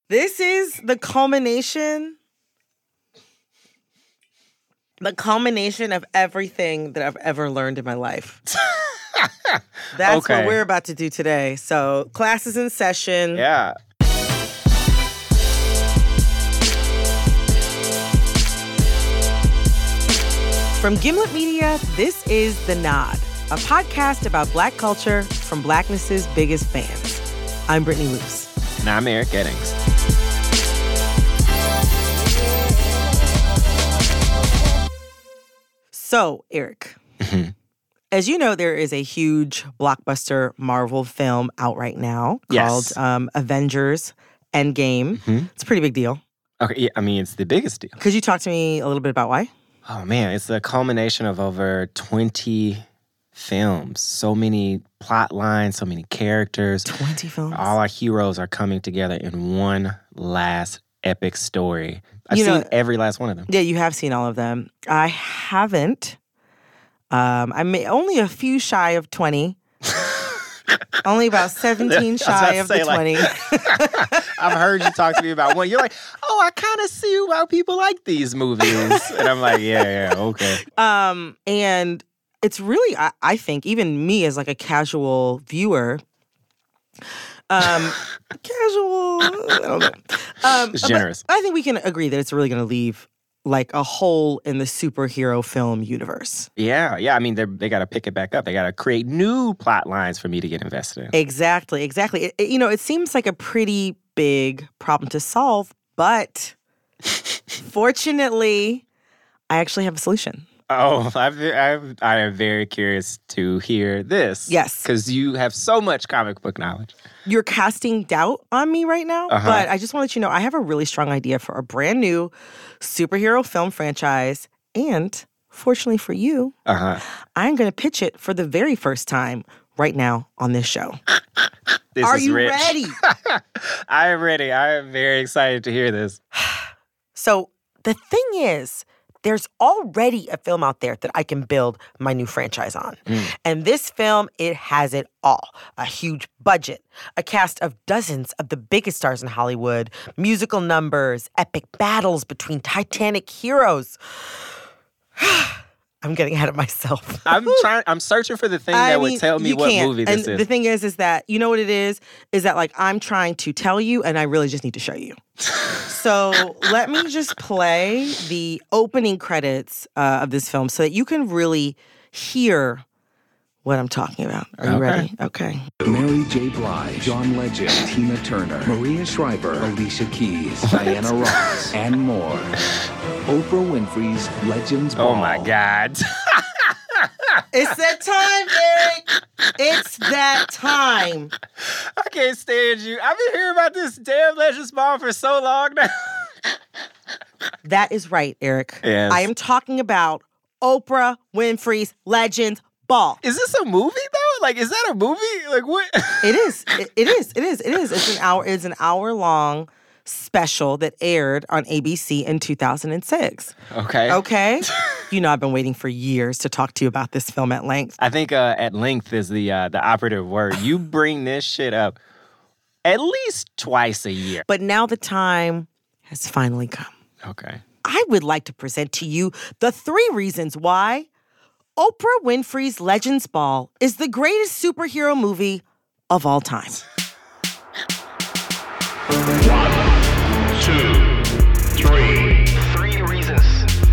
This is the culmination of everything that I've ever learned in my life. That's what we're about to do today. So, class is in session. Yeah. From Gimlet Media, this is The Nod, a podcast about Black culture from Blackness's biggest fans. I'm Brittany Luce. And I'm Eric Eddings. So, Eric, as you know, there is a huge blockbuster Marvel film out right now called Avengers Endgame. It's a pretty big deal. Okay, yeah, I mean, it's the biggest deal. Could you talk to me a little bit about why? Oh, man, it's the culmination of over 20 films. So many plot lines, so many characters. 20 films? All our heroes are coming together in one last epic story. I've seen every last one of them. Yeah, you have seen all of them. I haven't. I'm only a few shy of 20. Only about 17 shy of the 20. I've heard you talk to me about one. You're like, oh, I kind of see why people like these movies. And I'm like, yeah, okay. And it's really, I think, even me as like a casual viewer, I don't know. It's generous. I think we can agree that it's really going to leave like a hole in the superhero film universe. Yeah. I mean, they got to pick it back up. They got to create new plot lines for me to get invested in. Exactly. It seems like a pretty big problem to solve, but fortunately, I actually have a solution. Oh, I am very curious to hear this. Yes. Because you have so much comic book knowledge. You're casting doubt on me right now, but I just want to let you know I have a really strong idea for a brand new superhero film franchise. And fortunately for you, I'm going to pitch it for the very first time right now on this show. Are you ready? I am ready. I am very excited to hear this. So the thing is, there's already a film out there that I can build my new franchise on. And this film, it has it all. A huge budget, a cast of dozens of the biggest stars in Hollywood, musical numbers, epic battles between titanic heroes. I'm getting ahead of myself. I'm searching for the thing that would tell me what movie this is. The thing is that, you know what it is? Is that like I'm trying to tell you and I really just need to show you. So let me just play the opening credits of this film so that you can really hear what I'm talking about. Are you ready? Okay. Mary J. Blige, John Legend, Tina Turner, Maria Shriver, Alicia Keys, Diana Ross, and more. Oprah Winfrey's Legends Ball. Oh, my God. It's that time, Eric. It's that time. I can't stand you. I've been hearing about this damn Legends Ball for so long now. That is right, Eric. Yes. I am talking about Oprah Winfrey's Legends Ball. Is this a movie, though? Like, is that a movie? Like, what? It is. It is. It's an hour-long special that aired on ABC in 2006. Okay? You know I've been waiting for years to talk to you about this film at length. I think at length is the operative word. You bring this shit up at least twice a year. But now the time has finally come. Okay. I would like to present to you the 3 reasons why Oprah Winfrey's Legends Ball is the greatest superhero movie of all time. 1, 2, 3. 3 reasons.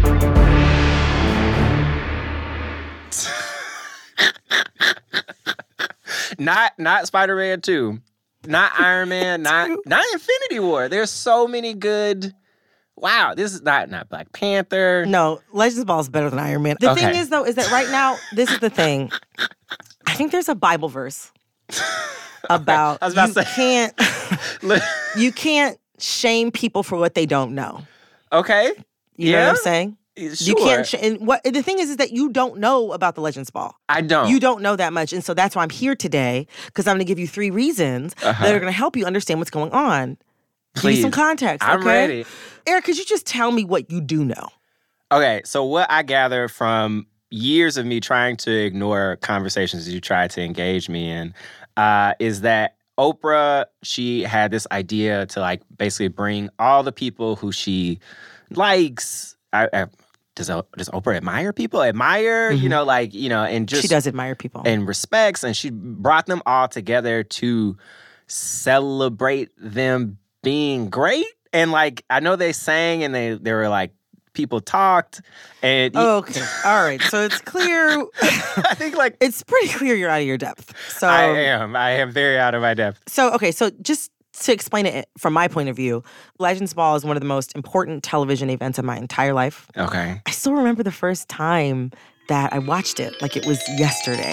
Not Spider-Man 2. Not Iron Man. not Infinity War. There's so many good. Wow, this is not Black Panther. No, Legends Ball is better than Iron Man. The thing is, though, is that right now, this is the thing. I think there's a Bible verse about I was about to say. You can't shame people for what they don't know. Okay. You know what I'm saying? Sure. You can't. And what the thing is that you don't know about the Legends Ball. I don't. You don't know that much, and so that's why I'm here today, because I'm going to give you 3 reasons that are going to help you understand what's going on. Please. Give you some context. Okay? I'm ready. Eric, could you just tell me what you do know? Okay, so what I gather from years of me trying to ignore conversations you tried to engage me in is that Oprah, she had this idea to like basically bring all the people who she likes. Does Oprah admire people? Mm-hmm. And just she does admire people and respects, and she brought them all together to celebrate them being great. And like I know they sang and they were like people talked and okay. All right. So it's clear I think like it's pretty clear you're out of your depth. So I am very out of my depth. So just to explain it from my point of view, Legends Ball is one of the most important television events of my entire life. Okay. I still remember the first time that I watched it like it was yesterday.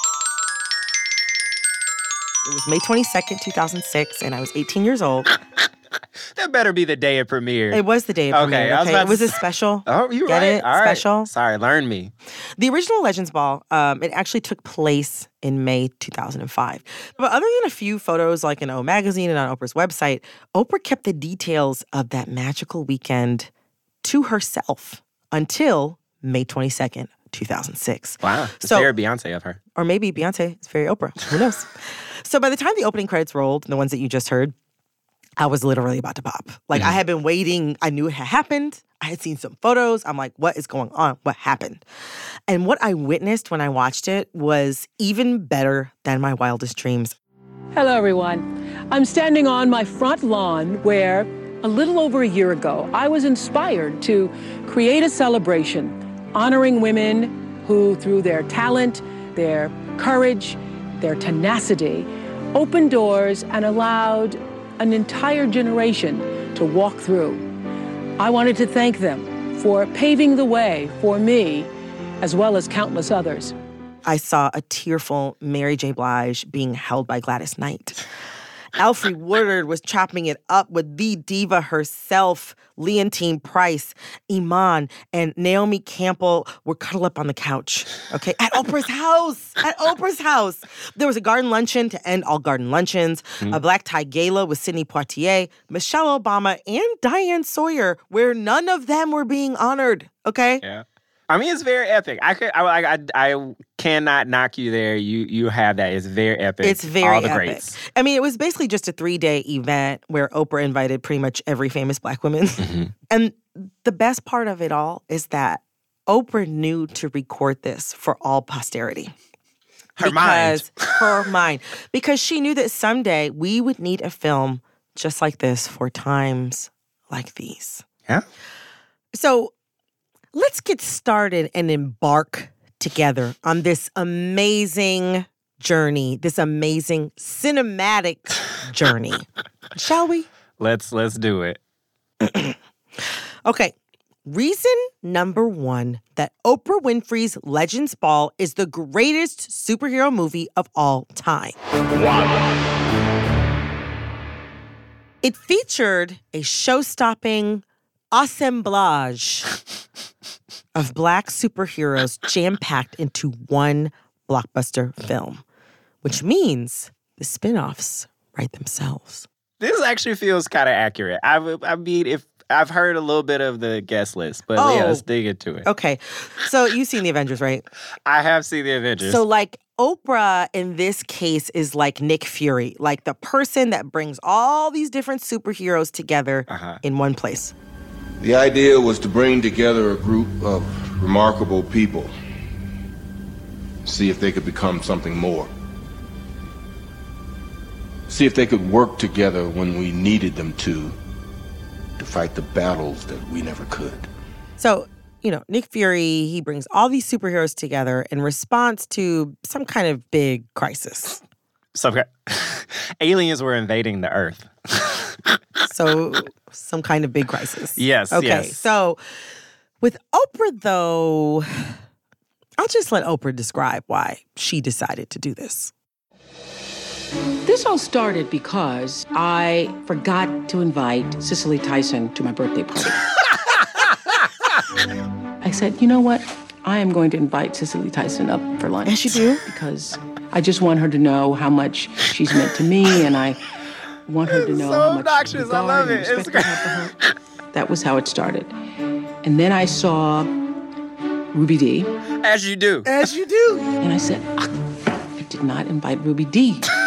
It was May 22nd, 2006, and I was 18 years old. That better be the day it premiered. It was the day it premiered. Okay, it was a special. Oh, you're Get right. it? All right. Special. Sorry, learn me. The original Legends Ball, it actually took place in May 2005. But other than a few photos like in O Magazine and on Oprah's website, Oprah kept the details of that magical weekend to herself until May 22nd, 2006. Wow. It's very Beyonce of her. Or maybe Beyonce. It's very Oprah. Who knows? So by the time the opening credits rolled, the ones that you just heard, I was literally about to pop. Like, I had been waiting. I knew it had happened. I had seen some photos. I'm like, what is going on? What happened? And what I witnessed when I watched it was even better than my wildest dreams. Hello, everyone. I'm standing on my front lawn where, a little over a year ago, I was inspired to create a celebration honoring women who, through their talent, their courage, their tenacity, opened doors and allowed an entire generation to walk through. I wanted to thank them for paving the way for me, as well as countless others. I saw a tearful Mary J. Blige being held by Gladys Knight. Alfre Woodard was chopping it up with the diva herself. Leontine Price, Iman, and Naomi Campbell were cuddled up on the couch, okay? At Oprah's house. At Oprah's house. There was a garden luncheon to end all garden luncheons, a black tie gala with Sidney Poitier, Michelle Obama, and Diane Sawyer, where none of them were being honored, okay? Yeah. I mean, it's very epic. I cannot knock you there. You have that. It's very epic. It's very all the epic. Greats. I mean, it was basically just a 3-day event where Oprah invited pretty much every famous black woman. Mm-hmm. And the best part of it all is that Oprah knew to record this for all posterity. Her mind. Because she knew that someday we would need a film just like this for times like these. Yeah. So let's get started and embark together on this amazing journey, this amazing cinematic journey. Shall we? Let's do it. Okay. Reason number 1 that Oprah Winfrey's Legends Ball is the greatest superhero movie of all time. 1. It featured a show-stopping assemblage of black superheroes jam-packed into one blockbuster film, which means the spin-offs write themselves. This actually feels kind of accurate. I mean, if I've heard a little bit of the guest list, but yeah, let's dig into it. Okay. So you've seen The Avengers, right? I have seen The Avengers. So like Oprah in this case is like Nick Fury, like the person that brings all these different superheroes together in one place. The idea was to bring together a group of remarkable people, see if they could become something more. See if they could work together when we needed them to fight the battles that we never could. So, you know, Nick Fury, he brings all these superheroes together in response to some kind of big crisis. Aliens were invading the Earth. So, some kind of big crisis. Yes, okay, yes. So, with Oprah, though, I'll just let Oprah describe why she decided to do this. This all started because I forgot to invite Cicely Tyson to my birthday party. I said, you know what? I am going to invite Cicely Tyson up for lunch. Yes, you do? Because I just want her to know how much she's meant to me, and I want her to know how much obnoxious. I love it. It's great. That was how it started. And then I saw Ruby Dee. As you do. As you do. And I said, I did not invite Ruby Dee.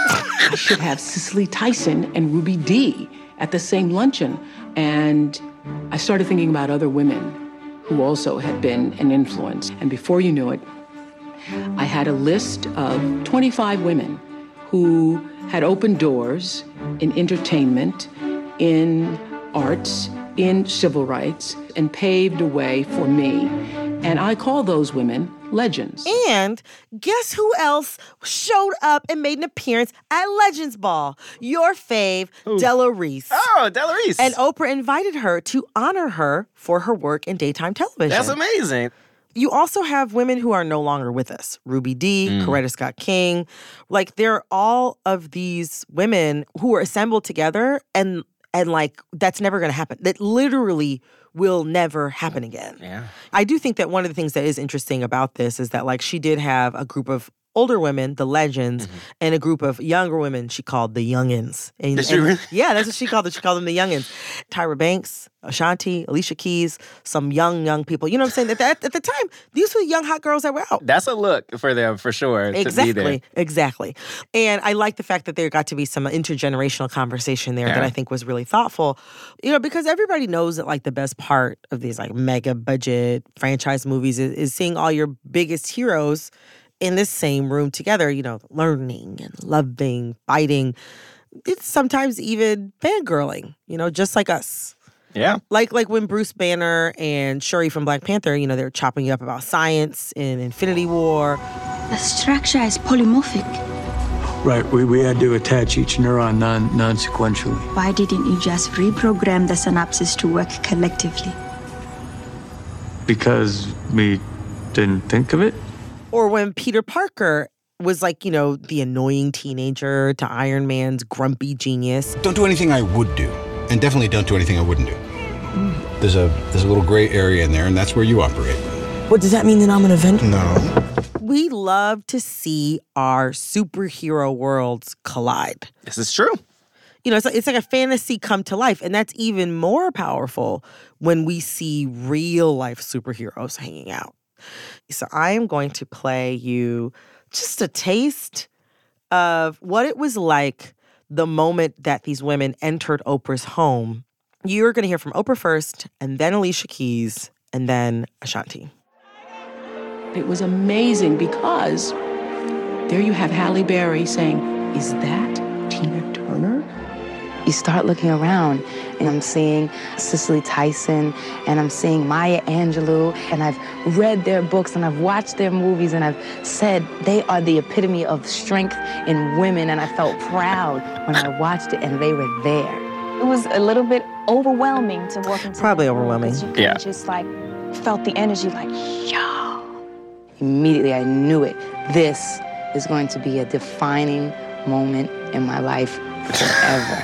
I should have Cicely Tyson and Ruby Dee at the same luncheon. And I started thinking about other women who also had been an influence. And before you knew it, I had a list of 25 women who had opened doors in entertainment, in arts, in civil rights, and paved a way for me. And I call those women legends. And guess who else showed up and made an appearance at Legends Ball? Your fave, Della Reese. Oh, Della Reese. And Oprah invited her to honor her for her work in daytime television. That's amazing. You also have women who are no longer with us. Ruby Dee, Coretta Scott King. Like, they're all of these women who were assembled together and like, that's never going to happen. That literally will never happen again. Yeah. I do think that one of the things that is interesting about this is that, like, she did have a group of older women, the legends, and a group of younger women she called the youngins. And, Did she really? Yeah, that's what she called them. She called them the youngins. Tyra Banks, Ashanti, Alicia Keys, some young people. You know what I'm saying? At the time, these were the young hot girls that were out. That's a look for them, for sure, to be there. Exactly. And I like the fact that there got to be some intergenerational conversation there that I think was really thoughtful. You know, because everybody knows that, like, the best part of these, like, mega budget franchise movies is seeing all your biggest heroes in this same room together, you know, learning and loving, fighting. It's sometimes even fangirling, you know, just like us. Yeah. Like when Bruce Banner and Shuri from Black Panther, you know, they're chopping you up about science in Infinity War. The structure is polymorphic. Right, we had to attach each neuron non-sequentially. Why didn't you just reprogram the synapses to work collectively? Because we didn't think of it? Or when Peter Parker was, like, you know, the annoying teenager to Iron Man's grumpy genius. Don't do anything I would do, and definitely don't do anything I wouldn't do. There's a little gray area in there, and that's where you operate. What, does that mean that I'm an Avenger? No. We love to see our superhero worlds collide. This is true. You know, it's like a fantasy come to life, and that's even more powerful when we see real life superheroes hanging out. So I am going to play you just a taste of what it was like the moment that these women entered Oprah's home. You're going to hear from Oprah first, and then Alicia Keys, and then Ashanti. It was amazing because there you have Halle Berry saying, "Is that Tina Turner?" You start looking around, and I'm seeing Cicely Tyson, and I'm seeing Maya Angelou, and I've read their books, and I've watched their movies, and I've said they are the epitome of strength in women, and I felt proud when I watched it, and they were there. It was a little bit overwhelming to walk into. Probably overwhelming. You could just, like, felt the energy, like, yo. Immediately, I knew it. This is going to be a defining moment in my life forever.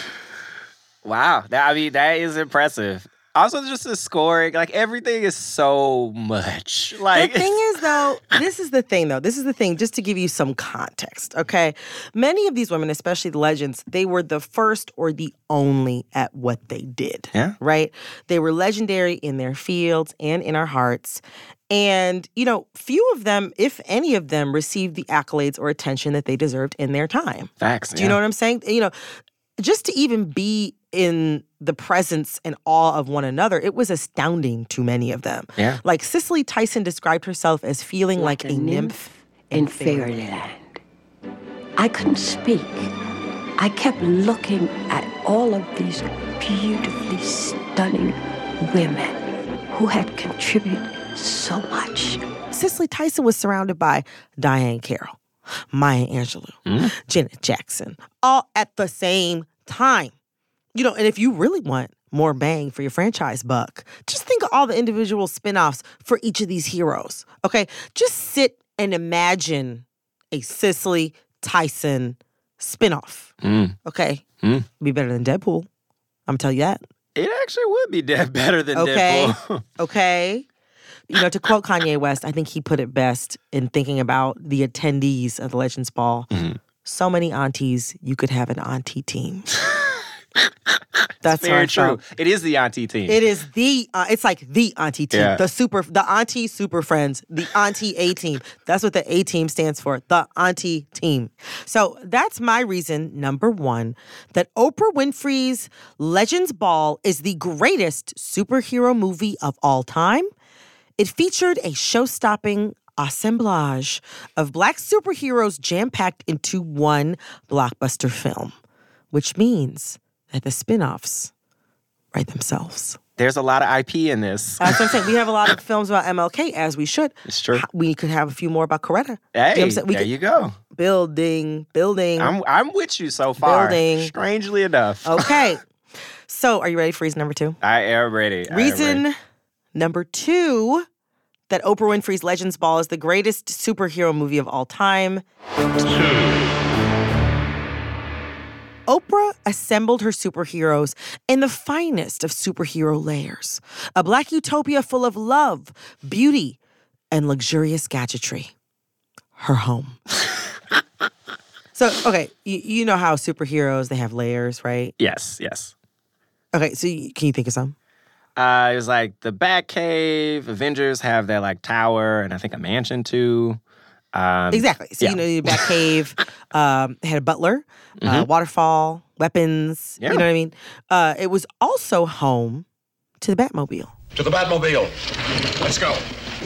Wow. That is impressive. Also, just the scoring, like, everything is so much. Like, the thing is, though, this is the thing, just to give you some context, okay? Many of these women, especially the legends, they were the first or the only at what they did, right? They were legendary in their fields and in our hearts. And, you know, few of them, if any of them, received the accolades or attention that they deserved in their time. Facts, Do you know what I'm saying? You know, just to even be in the presence and awe of one another, it was astounding to many of them. Yeah. Like, Cicely Tyson described herself as feeling like a nymph in fairyland. I couldn't speak. I kept looking at all of these beautifully stunning women who had contributed so much. Cicely Tyson was surrounded by Diane Carroll, Maya Angelou, Janet Jackson, all at the same time. You know, and if you really want more bang for your franchise buck, just think of all the individual spinoffs for each of these heroes, okay? Just sit and imagine a Cicely Tyson spinoff, okay? Be better than Deadpool. I'm gonna tell you that. It actually would be better than Deadpool. Okay. You know, to quote Kanye West, I think he put it best in thinking about the attendees of the Legends Ball. So many aunties, you could have an auntie team. That's very what I true. felt. It is the auntie team. It is it's like the auntie team, Yeah. the auntie super friends, the auntie A team. That's what the A team stands for, the auntie team. So that's my reason, number one, that Oprah Winfrey's Legends Ball is the greatest superhero movie of all time. It featured a show-stopping assemblage of Black superheroes jam-packed into one blockbuster film, which means that the spin-offs write themselves. There's a lot of IP in this. That's what I'm saying. We have a lot of films about MLK, as we should. It's true. We could have a few more about Coretta. Hey, You know what I'm saying? there you go. Building. I'm with you so far. Building. Strangely enough. Okay. So, are you ready for reason number two? I am ready. Reason number two, that Oprah Winfrey's Legends Ball is the greatest superhero movie of all time. Oprah assembled her superheroes in the finest of superhero layers. A Black utopia full of love, beauty, and luxurious gadgetry. Her home. So, okay, you know how superheroes, they have layers, right? Yes. Okay, so can you think of some? It was like the Batcave. Avengers have their like tower and I think a mansion too. Exactly. So, yeah. you know, the Batcave had a butler, waterfall, weapons. Yeah. You know what I mean? It was also home to the Batmobile. To the Batmobile. Let's go.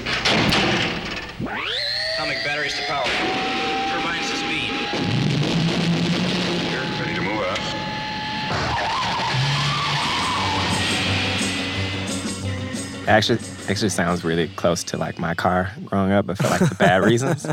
Atomic batteries to power. Turbines to speed. You're ready to move out. Actually sounds really close to like my car growing up, but for like the bad reasons.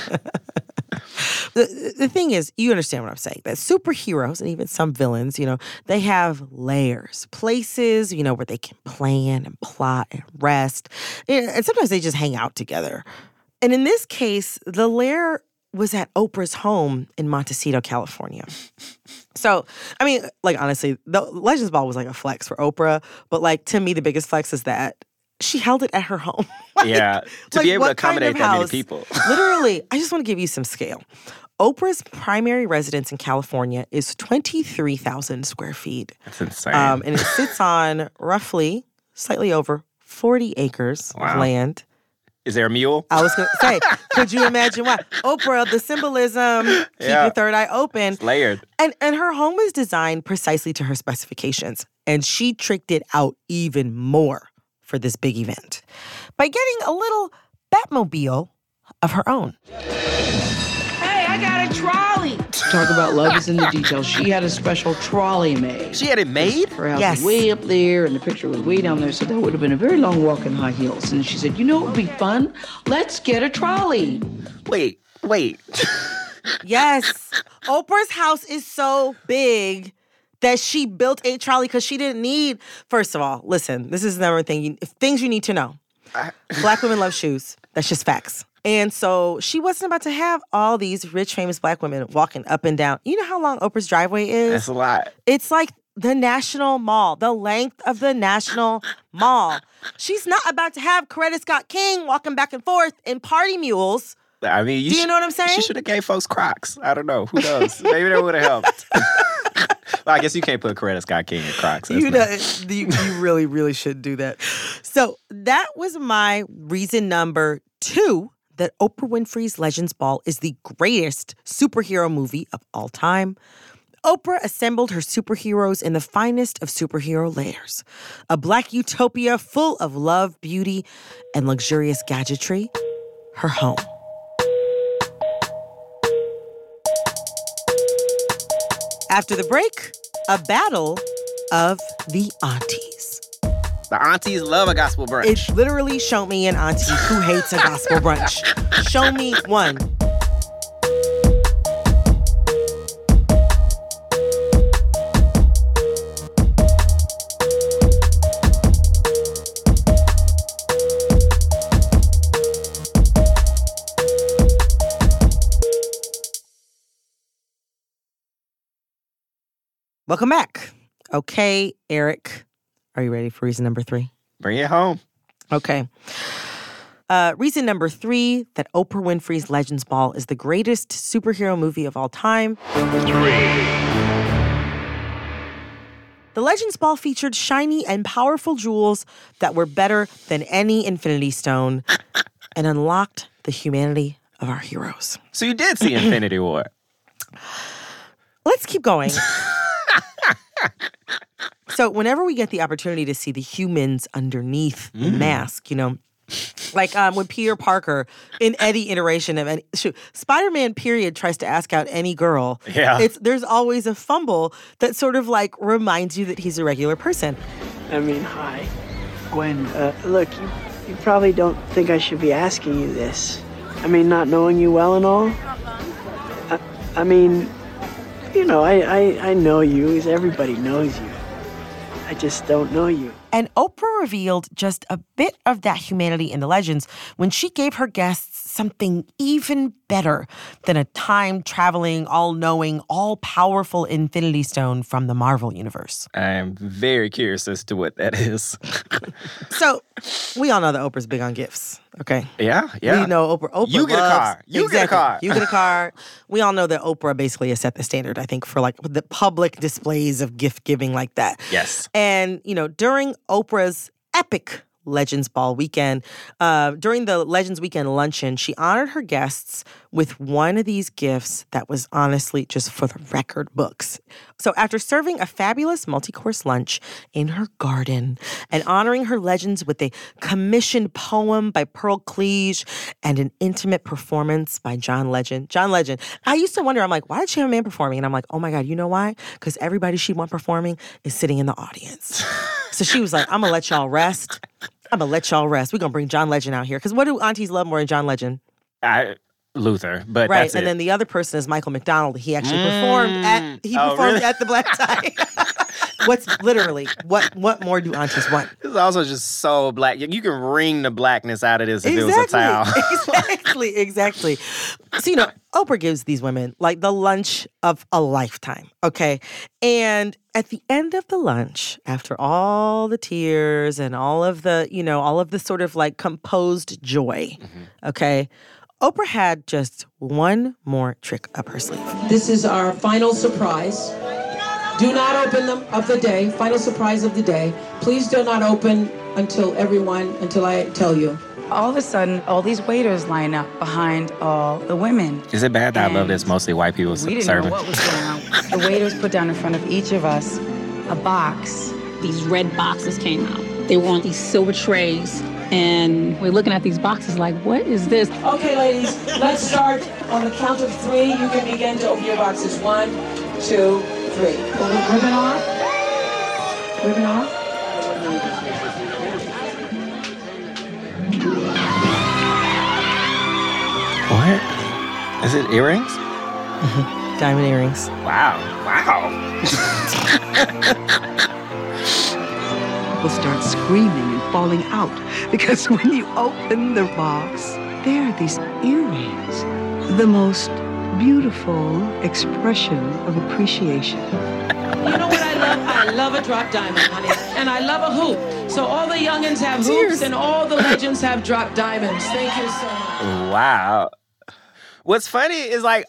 The thing is, you understand what I'm saying, that superheroes and even some villains, you know, they have layers, places, you know, where they can plan and plot and rest. And sometimes they just hang out together. And in this case, the lair was at Oprah's home in Montecito, California. So, I mean, like, honestly, the Legends Ball was like a flex for Oprah. But, like, to me, the biggest flex is that she held it at her home. Yeah, to be able to what kind accommodate of that many house? people. Literally, I just want to give you some scale. Oprah's primary residence in California is 23,000 square feet. That's insane. And it sits on roughly, slightly over 40 acres of Wow. land. Is there a mule? I was going to say, could you imagine why? Oprah, the symbolism, keep Yeah. your third eye open. It's layered. And her home was designed precisely to her specifications. And she tricked it out even more for this big event by getting a little Batmobile of her own. Hey, I got a trolley. Talk about love is in the details. She had a special trolley made. She had it made? Her house Yes. was way up there, and the picture was way down there, so that would have been a very long walk in high heels. And she said, you know what would be fun? Let's get a trolley. Wait. Yes. Oprah's house is so big that she built a trolley because she didn't need, first of all, listen, this is another thing, things you need to know. Black women love shoes. That's just facts. And so she wasn't about to have all these rich, famous Black women walking up and down. You know how long Oprah's driveway is? That's a lot. It's like the National Mall, the length of the National Mall. She's not about to have Coretta Scott King walking back and forth in party mules. I mean, Do you know what I'm saying? She should have gave folks Crocs. I don't know. Who knows? Maybe that would have helped. Well, I guess you can't put Coretta Scott King in Crocs. You really, really should do that. So that was my reason number two, that Oprah Winfrey's Legends Ball is the greatest superhero movie of all time. Oprah assembled her superheroes in the finest of superhero layers. A Black utopia full of love, beauty, and luxurious gadgetry. Her home. After the break, a battle of the aunties. The aunties love a gospel brunch. It's literally show me an auntie who hates a gospel brunch. Show me one. Welcome back. Okay, Eric, are you ready for reason number three? Bring it home. Okay. Reason number three, that Oprah Winfrey's Legends Ball is the greatest superhero movie of all time. 3. The Legends Ball featured shiny and powerful jewels that were better than any Infinity Stone and unlocked the humanity of our heroes. So you did see Infinity War. Let's keep going. So whenever we get the opportunity to see the humans underneath the mask, like when Peter Parker in any iteration of Spider-Man period tries to ask out any girl, there's always a fumble that sort of like reminds you that he's a regular person. I mean, hi, Gwen. Look, you probably don't think I should be asking you this. I mean, not knowing you well and all. I mean, I know you, as everybody knows you. I just don't know you. And Oprah revealed just a bit of that humanity in the Legends when she gave her guests something even better than a time-traveling, all-knowing, all-powerful Infinity Stone from the Marvel Universe. I am very curious as to what that is. So, we all know that Oprah's big on gifts, okay? Yeah. We know Oprah you get loves, a car. You get a car. You get a car. We all know that Oprah basically has set the standard, I think, for like the public displays of gift giving like that. Yes. And, during Oprah's epic Legends Ball weekend, during the Legends Weekend luncheon, she honored her guests with one of these gifts that was honestly just for the record books. So after serving a fabulous multi-course lunch in her garden and honoring her legends with a commissioned poem by Pearl Cleage and an intimate performance by John Legend. John Legend. I used to wonder, I'm like, why did she have a man performing? And I'm like, oh my God, you know why? Because everybody she wants performing is sitting in the audience. So she was like, I'm going to let y'all rest. We're going to bring John Legend out here. Because what do aunties love more than John Legend? Luther, but right, that's and it. then the other person is Michael McDonald. He actually performed at the Black Tie. What more do aunties want? It's also just so black. You can wring the blackness out of this if it was a towel. Exactly. So, Oprah gives these women like the lunch of a lifetime, okay? And at the end of the lunch, after all the tears and all of the sort of like composed joy, okay? Oprah had just one more trick up her sleeve. This is our final surprise. Do not open them of the day. Final surprise of the day. Please do not open until I tell you. All of a sudden, all these waiters line up behind all the women. Is it bad that I love this mostly white people serving? We didn't know what was going on. The waiters put down in front of each of us a box. These red boxes came out. They were on these silver trays. And we're looking at these boxes like, what is this? Okay, ladies, let's start on the count of 3. You can begin to open your boxes. 1, 2, 3. Ribbon off. Ribbon off. What? Is it earrings? Diamond earrings. Wow. People start screaming and falling out because when you open the box, there are these earrings. The most beautiful expression of appreciation. You know what I love? I love a drop diamond, honey. And I love a hoop. So all the youngins have hoops and all the legends have drop diamonds. Thank you so much. Wow. What's funny is like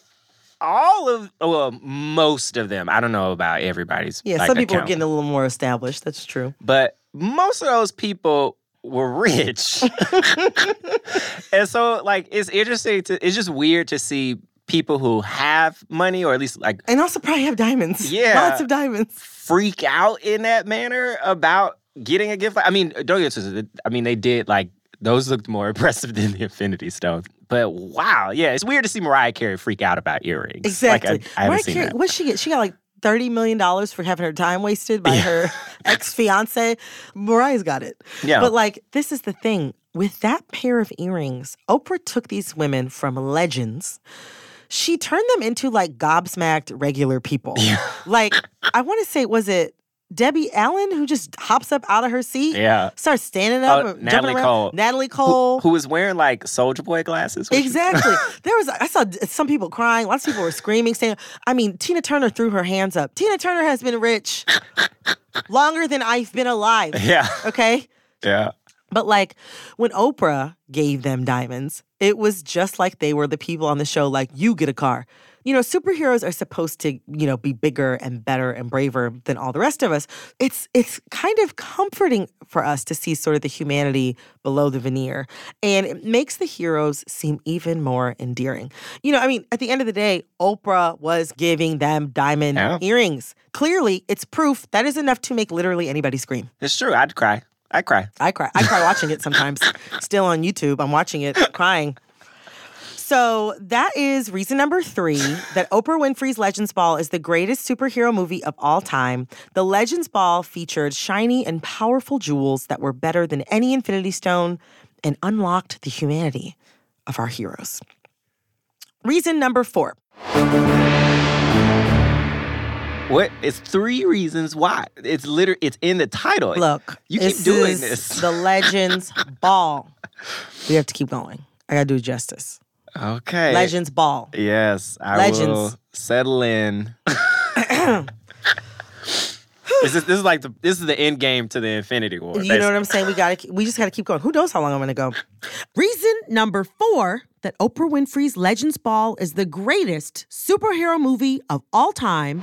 most of them, I don't know about everybody's. Yeah, some people are getting a little more established. That's true. But most of those people were rich. And so, like, it's interesting it's just weird to see people who have money, or at least, like... And also probably have diamonds. Yeah. Lots of diamonds. Freak out in that manner about getting a gift. I mean, don't get twisted. I mean, they did, like, those looked more impressive than the Infinity Stones. But wow, yeah, it's weird to see Mariah Carey freak out about earrings. Exactly. Like, I haven't seen that. What'd she get? She got like $30 million for having her time wasted by her ex-fiance. Mariah's got it. Yeah. But like, this is the thing. With that pair of earrings, Oprah took these women from legends. She turned them into like gobsmacked regular people. Yeah. Like, I want to say, was it Debbie Allen who just hops up out of her seat? Yeah. Starts standing up. Natalie Cole. Natalie Cole. Who was wearing like Soulja Boy glasses. Exactly. I saw some people crying. Lots of people were screaming, saying, I mean, Tina Turner threw her hands up. Tina Turner has been rich longer than I've been alive. Yeah. Okay? Yeah. But like, when Oprah gave them diamonds, It was just like they were the people on the show, like, you get a car. You know, superheroes are supposed to, be bigger and better and braver than all the rest of us. It's kind of comforting for us to see sort of the humanity below the veneer. And it makes the heroes seem even more endearing. At the end of the day, Oprah was giving them diamond earrings. Clearly, it's proof that is enough to make literally anybody scream. It's true. I'd cry. I cry. I cry watching it sometimes. Still on YouTube, I'm watching it, crying. So that is reason number 3, that Oprah Winfrey's Legends Ball is the greatest superhero movie of all time. The Legends Ball featured shiny and powerful jewels that were better than any Infinity Stone and unlocked the humanity of our heroes. Reason number 4. What? It's 3 reasons why. It's in the title. Look, you keep doing this. The Legends Ball. We have to keep going. I gotta do justice. Okay. Legends Ball. Yes, I will settle in. This is the end game to the Infinity War. You know what I'm saying? We just gotta keep going. Who knows how long I'm gonna go? Reason number 4 that Oprah Winfrey's Legends Ball is the greatest superhero movie of all time.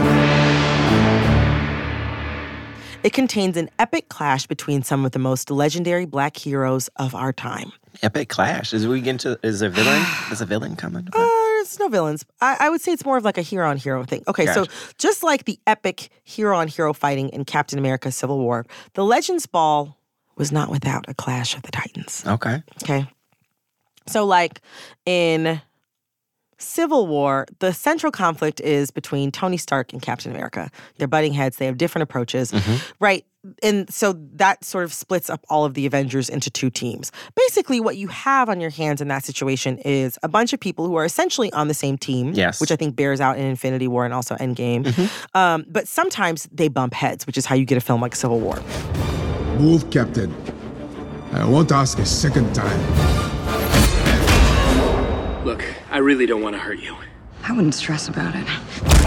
It contains an epic clash between some of the most legendary Black heroes of our time. Epic clash? Is a villain? Is a villain coming? It's no villains. I would say it's more of like a hero-on-hero thing. Okay, gotcha. So just like the epic hero-on-hero fighting in Captain America Civil War, the Legends Ball was not without a clash of the Titans. Okay. So like in Civil War, the central conflict is between Tony Stark and Captain America. They're butting heads. They have different approaches, right? And so that sort of splits up all of the Avengers into 2 teams. Basically, what you have on your hands in that situation is a bunch of people who are essentially on the same team, which I think bears out in Infinity War and also Endgame. But sometimes they bump heads, which is how you get a film like Civil War. Move, Captain. I won't ask a second time. Look, I really don't want to hurt you. I wouldn't stress about it.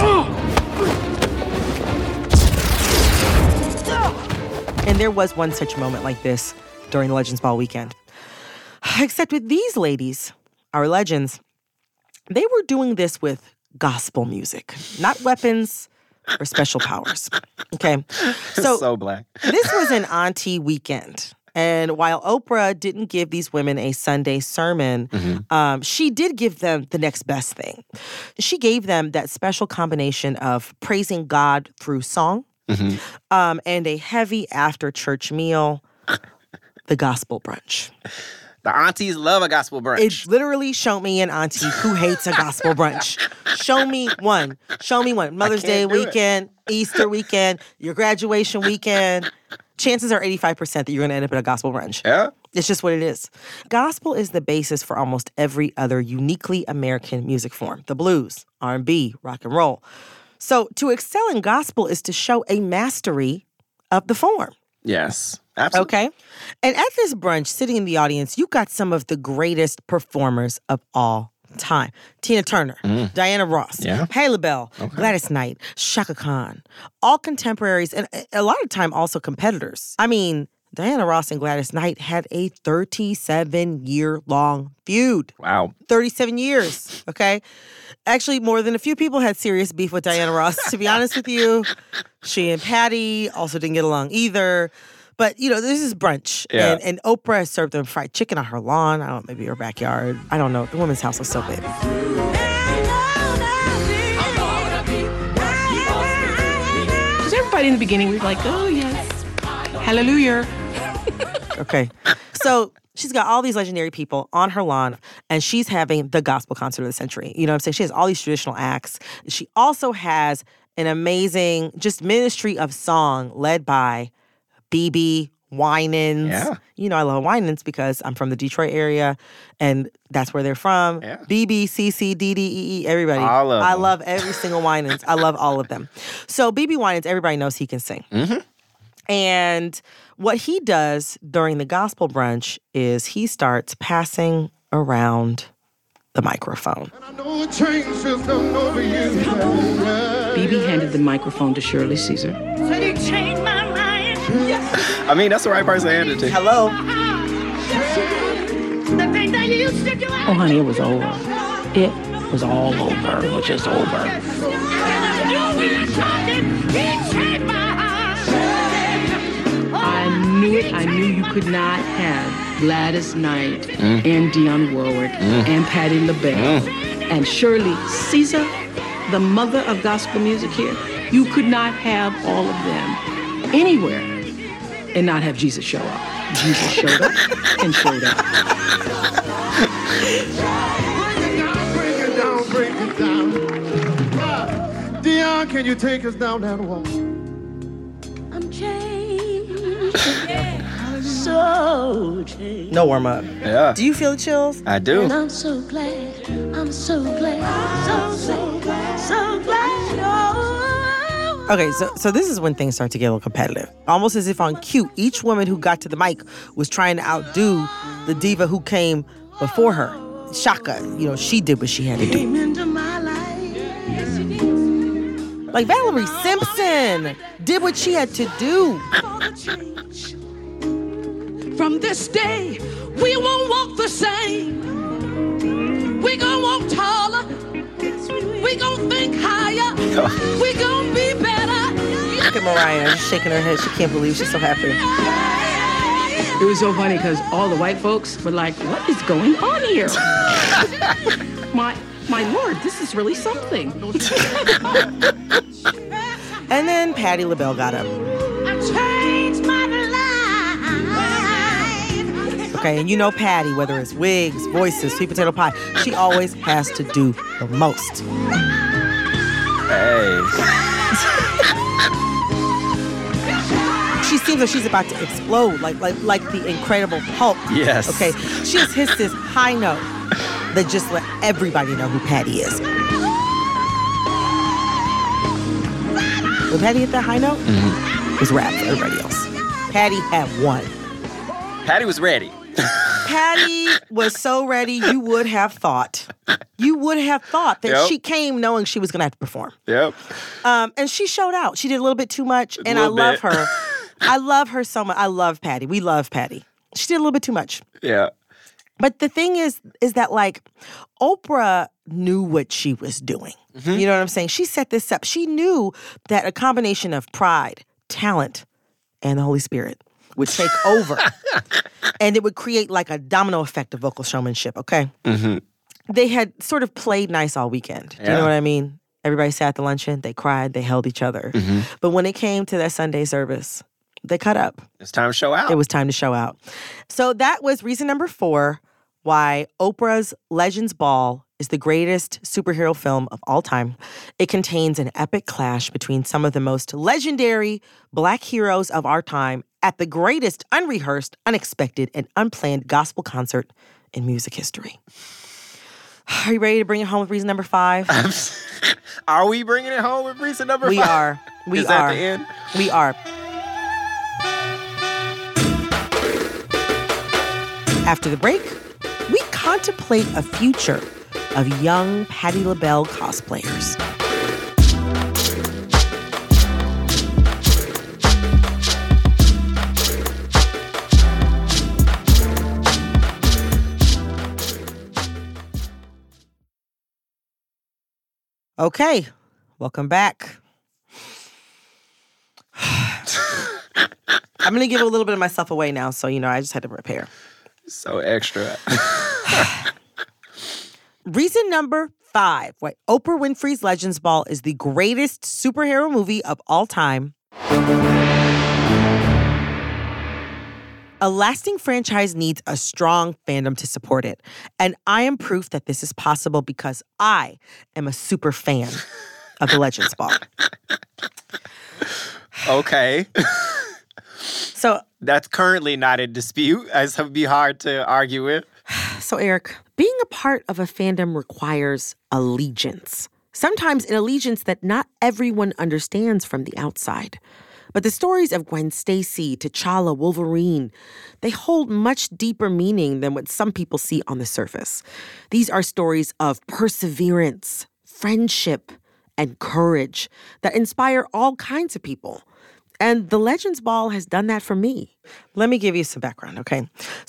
And there was one such moment like this during the Legends Ball weekend. Except with these ladies, our legends, they were doing this with gospel music, not weapons or special powers. Okay? So Black. This was an auntie weekend. And while Oprah didn't give these women a Sunday sermon, she did give them the next best thing. She gave them that special combination of praising God through song and a heavy after-church meal, the gospel brunch. The aunties love a gospel brunch. It literally showed me an auntie who hates a gospel brunch. Show me one. Mother's Day weekend, Easter weekend, your graduation weekend. Chances are 85% that you're going to end up at a gospel brunch. Yeah. It's just what it is. Gospel is the basis for almost every other uniquely American music form. The blues, R&B, rock and roll. So to excel in gospel is to show a mastery of the form. Yes, absolutely. Okay? And at this brunch, sitting in the audience, you got some of the greatest performers of all time. Tina Turner, Diana Ross, Patti LaBelle, Gladys Knight, Chaka Khan, all contemporaries and a lot of time also competitors. I mean, Diana Ross and Gladys Knight had a 37-year-long feud. Wow. 37 years, okay? Actually, more than a few people had serious beef with Diana Ross, to be honest with you. She and Patty also didn't get along either. But, this is brunch. Yeah. And Oprah served them fried chicken on her lawn. I don't know, maybe her backyard. I don't know. The woman's house was so big. Because everybody in the beginning was like, oh, yes. Hallelujah. Okay. So she's got all these legendary people on her lawn, and she's having the gospel concert of the century. You know what I'm saying? She has all these traditional acts. She also has an amazing just ministry of song led by BeBe Winans. Yeah. I love Winans because I'm from the Detroit area, and that's where they're from. Yeah. BeBe, CeCe, DDEE, everybody. All of them. I love every single Winans. I love all of them. So BeBe Winans, everybody knows he can sing. And what he does during the gospel brunch is he starts passing around the microphone. BeBe handed the microphone to Shirley Caesar. I mean, that's the right person to hand it to. Hello. The thing they used to do. Oh, honey, it was over. It was all over. It was just over. I knew it. I knew you could not have Gladys Knight and Dionne Warwick and Patti LaBelle and Shirley Caesar, the mother of gospel music here. You could not have all of them anywhere and not have Jesus show up. Jesus showed up and showed up. Break it down. Dionne, can you take us down that walk? I'm changed. So changed. No warm up. Yeah. Do you feel the chills? I do. And I'm so glad. I'm so glad. So glad. So glad. Oh. Okay, so this is when things start to get a little competitive. Almost as if on cue, each woman who got to the mic was trying to outdo the diva who came before her. Shaka, she did what she had to do. Like Valerie Simpson did what she had to do. From this day, we won't walk the same. We gonna walk taller. We gonna think higher. We gonna be better. Look at Mariah just shaking her head. She can't believe she's so happy. It was so funny because all the white folks were like, what is going on here? My lord, this is really something. And then Patti LaBelle got up. I changed my life. Okay, and Patti, whether it's wigs, voices, sweet potato pie, she always has to do the most. Hey. She seems like she's about to explode, like the Incredible Hulk. Yes. Okay, she just hits this high note that just let everybody know who Patti is. When Patti hit that high note, it was rap for everybody else. Patti had won. Patti was ready. Patti was so ready, you would have thought that she came knowing she was going to have to perform. Yep. And she showed out. She did a little bit too much, and I love her. I love her so much. I love Patti. We love Patti. She did a little bit too much. Yeah. But the thing is that, Oprah knew what she was doing. Mm-hmm. You know what I'm saying? She set this up. She knew that a combination of pride, talent, and the Holy Spirit would take over. And it would create a domino effect of vocal showmanship, okay? Mm-hmm. They had sort of played nice all weekend. Do you know what I mean? Everybody sat at the luncheon. They cried. They held each other. Mm-hmm. But when it came to that Sunday service, they cut up. It's time to show out. It was time to show out. So that was reason number 4 why Oprah's Legends Ball is the greatest superhero film of all time. It contains an epic clash between some of the most legendary Black heroes of our time at the greatest unrehearsed, unexpected, and unplanned gospel concert in music history. Are you ready to bring it home with reason number 5? Are we bringing it home with reason number 5? We are. We Is are. that the end? We are. After the break, we contemplate a future of young Patti LaBelle cosplayers. Okay, welcome back. I'm going to give a little bit of myself away now, so, I just had to prepare. So extra. Reason number 5, why Oprah Winfrey's Legends Ball is the greatest superhero movie of all time. A lasting franchise needs a strong fandom to support it. And I am proof that this is possible because I am a super fan of the Legends Ball. Okay. So that's currently not in dispute, as it would be hard to argue with. So, Eric, being a part of a fandom requires allegiance. Sometimes an allegiance that not everyone understands from the outside. But the stories of Gwen Stacy, T'Challa, Wolverine, they hold much deeper meaning than what some people see on the surface. These are stories of perseverance, friendship, and courage that inspire all kinds of people. And the Legends Ball has done that for me. Let me give you some background, okay? So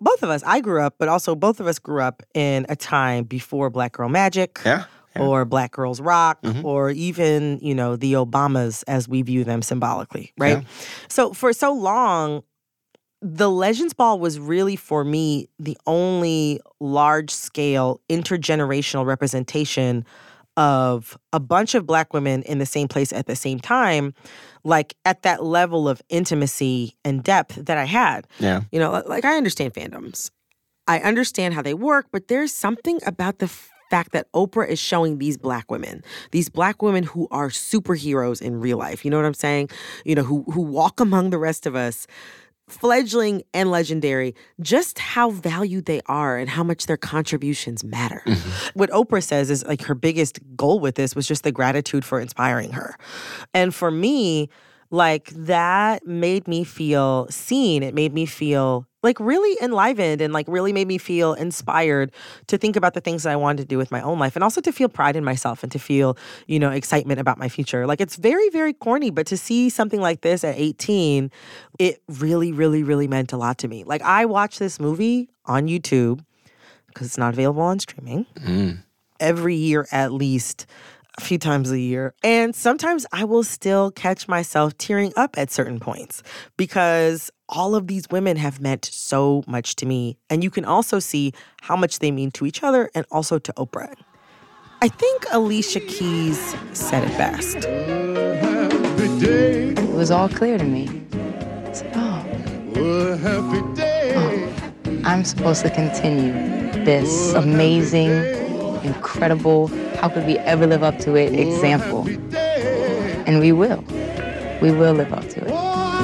both of us, I grew up, but also both of us grew up in a time before Black Girl Magic. Yeah. Or Black Girls Rock, Mm-hmm. or even, the Obamas as we view them symbolically, right? Yeah. So for so long, the Legends Ball was really, for me, the only large-scale intergenerational representation of a bunch of Black women in the same place at the same time, like at that level of intimacy and depth that I had. Yeah. Like I understand fandoms. I understand how they work, but there's something about the fact that Oprah is showing these Black women who are superheroes in real life. You know what I'm saying? Who walk among the rest of us, fledgling and legendary, just how valued they are and how much their contributions matter. Mm-hmm. What Oprah says is like her biggest goal with this was just the gratitude for inspiring her. And for me, like that made me feel seen. It made me feel like really enlivened and like really made me feel inspired to think about the things that I wanted to do with my own life and also to feel pride in myself and to feel, excitement about my future. Like it's very, very corny, but to see something like this at 18, it really, really, really meant a lot to me. Like I watched this movie on YouTube because it's not available on streaming every year at least. A few times a year. And sometimes I will still catch myself tearing up at certain points because all of these women have meant so much to me. And you can also see how much they mean to each other and also to Oprah. I think Alicia Keys said it best. It was all clear to me. I'm supposed to continue this amazing, incredible, how could we ever live up to it example. And we will. We will live up to it.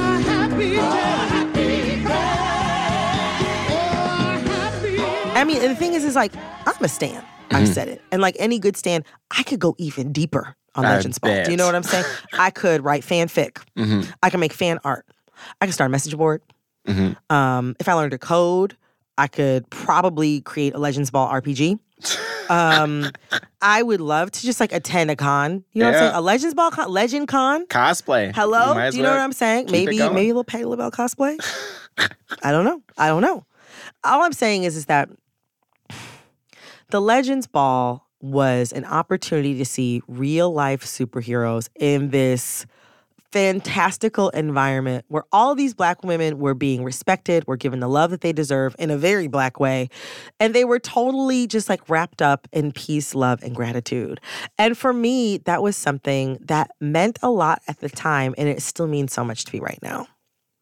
I mean, and the thing is like, I'm a stan. I've said it. And like any good stan, I could go even deeper on Legends Ball. Do you know what I'm saying? I could write fanfic. Mm-hmm. I can make fan art. I can start a message board. Mm-hmm. If I learned a code, I could probably create a Legends Ball RPG. I would love to just like attend a con. You know what I'm saying? A Legends Ball con, Legend Con. Cosplay. Hello? Do you know what I'm saying? Maybe a little Patti LaBelle cosplay. I don't know. All I'm saying is that the Legends Ball was an opportunity to see real life superheroes in this fantastical environment where all these Black women were being respected, were given the love that they deserve in a very Black way. And they were totally just like wrapped up in peace, love, and gratitude. And for me, that was something that meant a lot at the time, and it still means so much to me right now.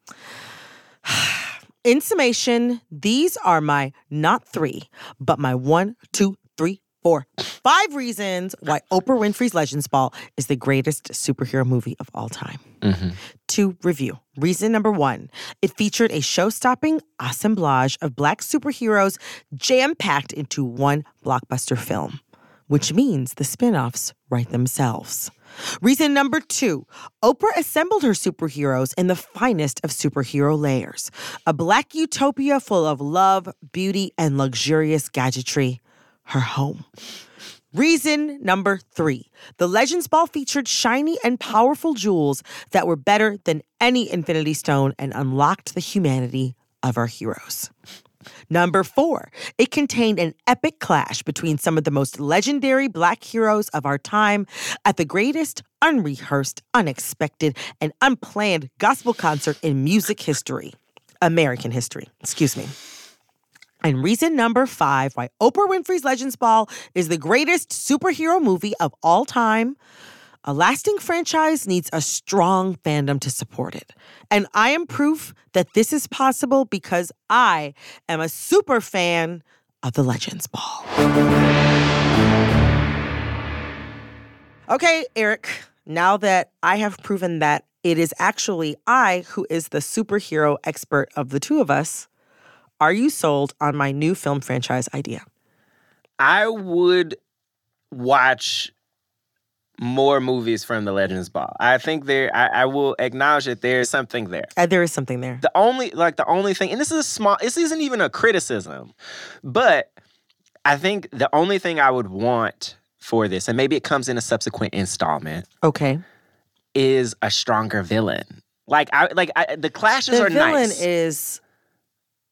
In summation, these are my not 3, but my 1, 2, 3, 4, 5 reasons why Oprah Winfrey's Legends Ball is the greatest superhero movie of all time. Mm-hmm. To review, reason number 1, it featured a show-stopping assemblage of Black superheroes jam-packed into one blockbuster film, which means the spin-offs write themselves. Reason number 2, Oprah assembled her superheroes in the finest of superhero layers, a Black utopia full of love, beauty, and luxurious gadgetry, her home. Reason number 3, the Legends Ball featured shiny and powerful jewels that were better than any Infinity Stone and unlocked the humanity of our heroes. Number 4, it contained an epic clash between some of the most legendary Black heroes of our time at the greatest unrehearsed, unexpected, and unplanned gospel concert in music history. American history, excuse me. And reason number 5 why Oprah Winfrey's Legends Ball is the greatest superhero movie of all time. A lasting franchise needs a strong fandom to support it. And I am proof that this is possible because I am a super fan of the Legends Ball. Okay, Eric, now that I have proven that it is actually I who is the superhero expert of the two of us, are you sold on my new film franchise idea? I would watch more movies from the Legends Ball. I think I will acknowledge that there's something there. There is something there. The only thing, and this isn't even a criticism, but I think the only thing I would want for this, and maybe it comes in a subsequent installment, okay, is a stronger villain. The clashes are nice. The villain is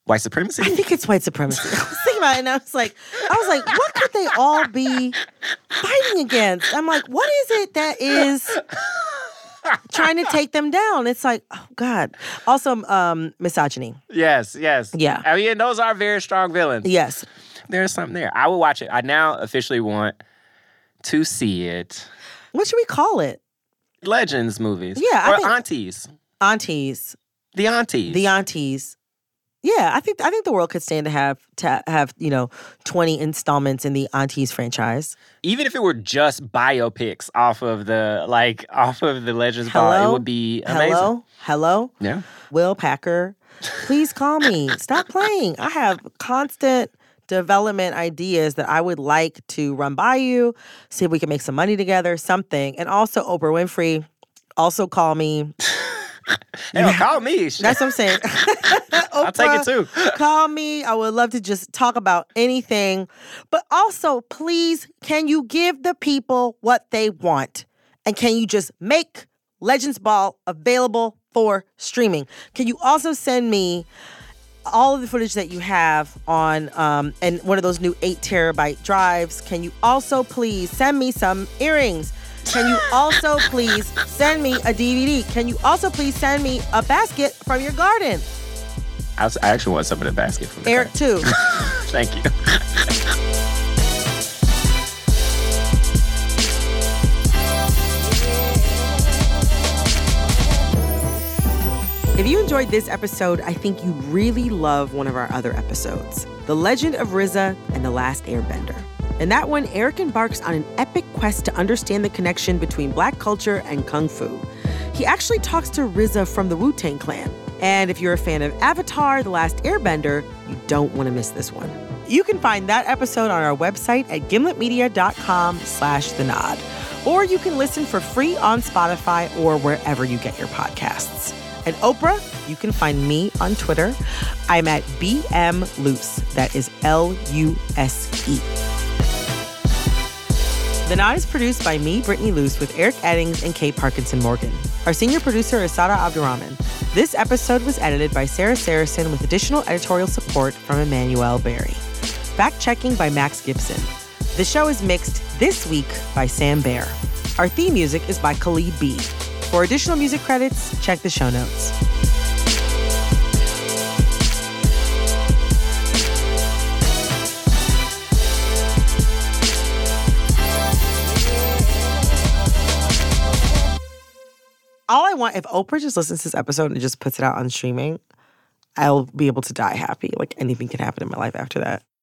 White supremacy? I think it's white supremacy. I was thinking about it and I was like, what could they all be fighting against? I'm like, what is it that is trying to take them down? It's like, oh God. Also, misogyny. Yes. Yeah. I mean, those are very strong villains. Yes. There's something there. I will watch it. I now officially want to see it. What should we call it? Legends movies. Yeah. Or aunties. Aunties. The aunties. The aunties. Yeah, I think the world could stand to have 20 installments in the Aunties franchise. Even if it were just biopics off of the Legends Ball, it would be amazing. Hello? Yeah. Will Packer, please call me. Stop playing. I have constant development ideas that I would like to run by you, see if we can make some money together, something. And also Oprah Winfrey, also call me. Call me. That's what I'm saying. I'll take it too. Call me. I would love to just talk about anything. But also, please, can you give the people what they want? And can you just make Legends Ball available for streaming? Can you also send me all of the footage that you have on and one of those new 8 terabyte drives? Can you also please send me some earrings? Can you also please send me a DVD? Can you also please send me a basket from your garden? I actually want some of the basket from Eric, too. Thank you. If you enjoyed this episode, I think you really love one of our other episodes, The Legend of RZA and The Last Airbender. In that one, Eric embarks on an epic quest to understand the connection between Black culture and Kung Fu. He actually talks to RZA from the Wu-Tang Clan. And if you're a fan of Avatar, The Last Airbender, you don't want to miss this one. You can find that episode on our website at gimletmedia.com/thenod. Or you can listen for free on Spotify or wherever you get your podcasts. And Oprah, you can find me on Twitter. I'm at BMLoose. That is LUSE. The Nod is produced by me, Brittany Luce, with Eric Eddings and Kate Parkinson Morgan. Our senior producer is Sada Abdurrahman. This episode was edited by Sarah Saracen with additional editorial support from Emmanuel Berry. Fact-checking by Max Gibson. The show is mixed this week by Sam Baer. Our theme music is by Khalid B. For additional music credits, check the show notes. All I want, if Oprah just listens to this episode and just puts it out on streaming, I'll be able to die happy. Like anything can happen in my life after that.